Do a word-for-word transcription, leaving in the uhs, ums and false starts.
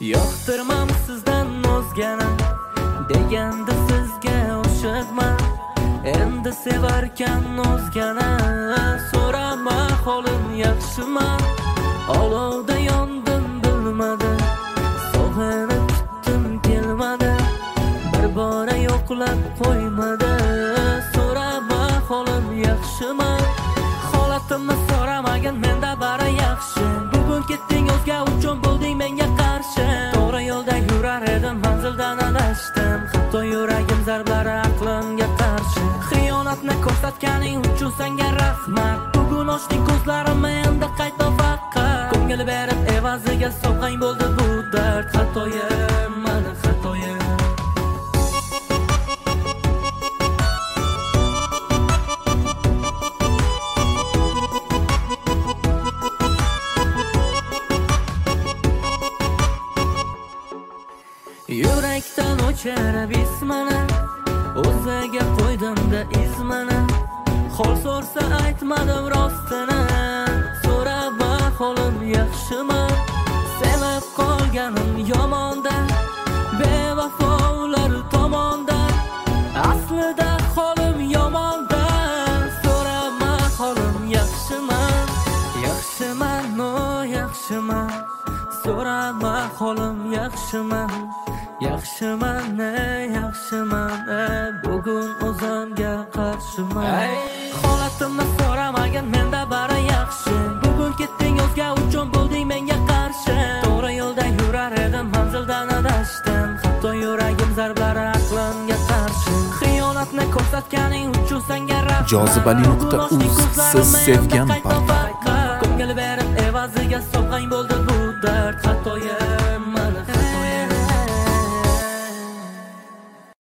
Yoqtirmam sizdan o'zgani deganda sizga oshiqman. Endi sevarkan o'zgani so'rama holim yaxshimi? Olovda yondim bilmadim, sog'ini kutdim kelmadi, bir bora yo'qlab qo'ymadi. So'rama holim yaxshimi? Holatimni so'ramagan menda bari yaxshi. Bugun ketding o'zga uchun bo'lding menga qarshi. To'g'ri yo'lda yurar edim, manzildan adashdim. Hatto yuragim zarblari aqlimga qarshi. Xiyonatni ko'rsatganing uchun senga rahmat. Bugun ochding ko'zlarimni, endi qayta faqat ko'ngil berib evaziga sovg'ang bo'ldi bu dard. Xatoyim, mani xatoyim. Yurakdan o'chirib ismini, o'ziga qo'ydimda izmini. Hol so'rsa aytmadim rostini, so'rama holim yaxshimi? Sevib qolganim yomonda, bevafo ular tomonda. Aslida holim yomonda, so'rama holim yaxshimi? Yaxshiman, no yaxshiman, so'rama holim yaxshimi? Yaxshiman, ne yaxshiman, bugun o'zimga qarshiman. Holatimni so'ramagan menda bari yaxshi. Bugun ketding o'zga uchun bo'lding menga qarshi. To'g'ri yo'lda yurar edim, manzildan adashdim. Hatto yuragim zarblari aqlimga qarshi. Xiyonatni ko'rsatganing uchun senga rahmat. Jozibali nuqta uz siz sevgan papa. Ko'ngil berib evaziga sovg'ang bo'ldi bu dard. Xatoyim.